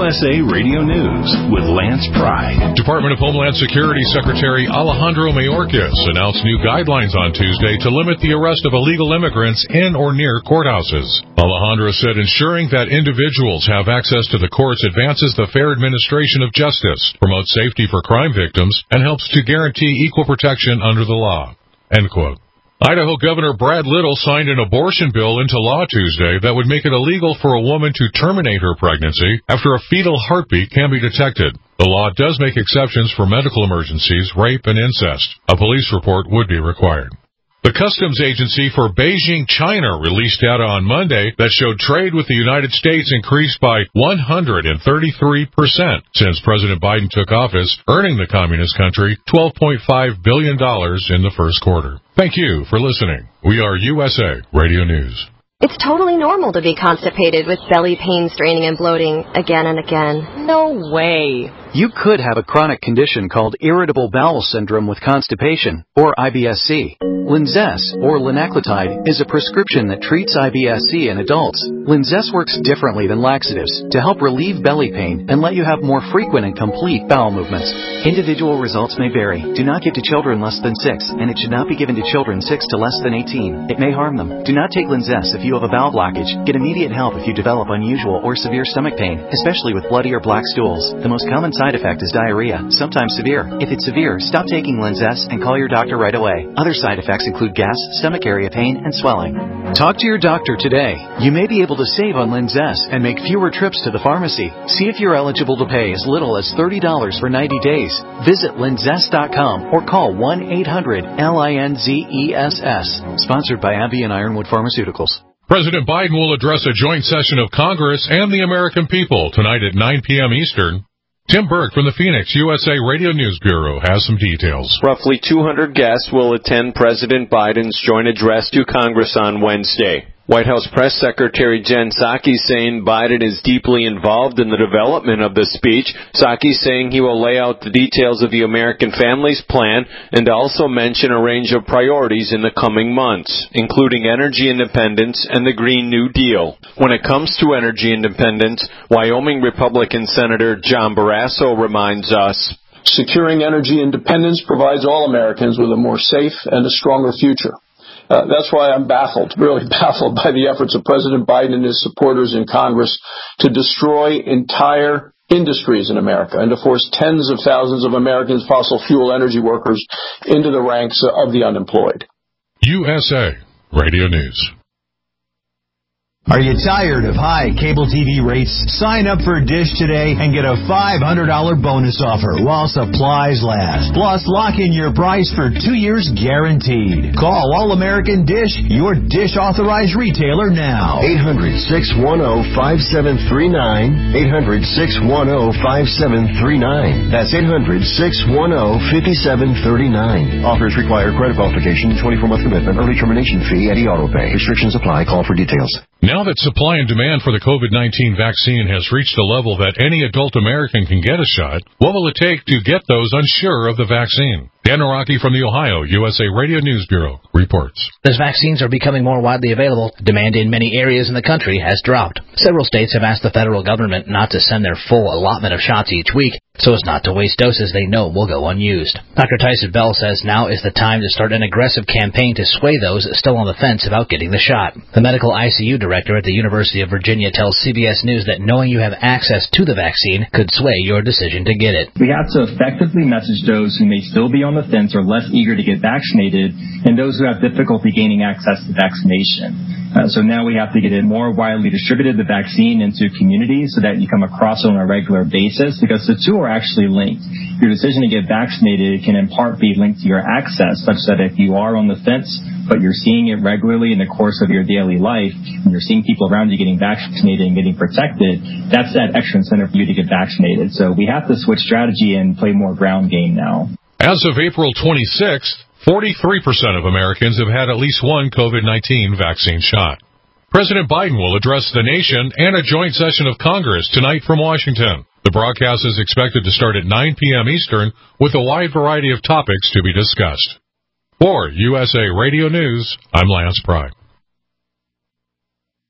USA Radio News with Lance Pry. Department of Homeland Security Secretary Alejandro Mayorkas announced new guidelines on Tuesday to limit the arrest of illegal immigrants in or near courthouses. Alejandro said ensuring that individuals have access to the courts advances the fair administration of justice, promotes safety for crime victims, and helps to guarantee equal protection under the law. End quote. Idaho Governor Brad Little signed an abortion bill into law Tuesday that would make it illegal for a woman to terminate her pregnancy after a fetal heartbeat can be detected. The law does make exceptions for medical emergencies, rape, and incest. A police report would be required. The Customs Agency for Beijing, China, released data on Monday that showed trade with the United States increased by 133% since President Biden took office, earning the communist country $12.5 billion in the first quarter. Thank you for listening. We are USA Radio News. It's totally normal to be constipated with belly pain, straining, and bloating again and again. No way. You could have a chronic condition called irritable bowel syndrome with constipation, or IBS-C. Linzess, or linaclotide, is a prescription that treats IBS-C in adults. Linzess works differently than laxatives to help relieve belly pain and let you have more frequent and complete bowel movements. Individual results may vary. Do not give to children less than 6, and it should not be given to children 6 to less than 18. It may harm them. Do not take Linzess if you have a bowel blockage. Get immediate help if you develop unusual or severe stomach pain, especially with bloody or black stools. The most common side effect is diarrhea, sometimes severe. If it's severe, stop taking Linzess and call your doctor right away. Other side effects include gas, stomach area pain, and swelling. Talk to your doctor today. You may be able to save on Linzess and make fewer trips to the pharmacy. See if you're eligible to pay as little as $30 for 90 days. Visit linzess.com or call 1-800-LINZESS. Sponsored by AbbVie and Ironwood Pharmaceuticals. President Biden will address a joint session of Congress and the American people tonight at 9 p.m. Eastern. Tim Burke from the Phoenix USA Radio News Bureau has some details. Roughly 200 guests will attend President Biden's joint address to Congress on Wednesday. White House Press Secretary Jen Psaki saying Biden is deeply involved in the development of the speech. Psaki saying he will lay out the details of the American Families Plan and also mention a range of priorities in the coming months, including energy independence and the Green New Deal. When it comes to energy independence, Wyoming Republican Senator John Barrasso reminds us, securing energy independence provides all Americans with a more safe and a stronger future. That's why I'm really baffled by the efforts of President Biden and his supporters in Congress to destroy entire industries in America and to force tens of thousands of Americans, fossil fuel energy workers, into the ranks of the unemployed. USA Radio News. Are you tired of high cable TV rates? Sign up for Dish today and get a $500 bonus offer while supplies last. Plus, lock in your price for 2 years guaranteed. Call All American Dish, your Dish authorized retailer now. 800-610-5739. 800-610-5739. That's 800-610-5739. Offers require credit qualification, 24-month commitment, early termination fee, and auto pay. Restrictions apply. Call for details. Now that supply and demand for the COVID-19 vaccine has reached a level that any adult American can get a shot, what will it take to get those unsure of the vaccine? Dan Araki from the Ohio USA Radio News Bureau reports. As vaccines are becoming more widely available, demand in many areas in the country has dropped. Several states have asked the federal government not to send their full allotment of shots each week so as not to waste doses they know will go unused. Dr. Tyson Bell says now is the time to start an aggressive campaign to sway those still on the fence about getting the shot. The medical ICU director at the University of Virginia tells CBS News that knowing you have access to the vaccine could sway your decision to get it. We have to effectively message those who may still be on the fence or less eager to get vaccinated and those who have difficulty gaining access to vaccination. So now we have to get it more widely distributed, the vaccine, into communities so that you come across it on a regular basis, because the two are actually linked. Your decision to get vaccinated can in part be linked to your access, such that if you are on the fence, but you're seeing it regularly in the course of your daily life, and you're seeing people around you getting vaccinated and getting protected, that's that extra incentive for you to get vaccinated. So we have to switch strategy and play more ground game now. As of April 26th, 43% of Americans have had at least one COVID-19 vaccine shot. President Biden will address the nation and a joint session of Congress tonight from Washington. The broadcast is expected to start at 9 p.m. Eastern with a wide variety of topics to be discussed. For USA Radio News, I'm Lance Pry.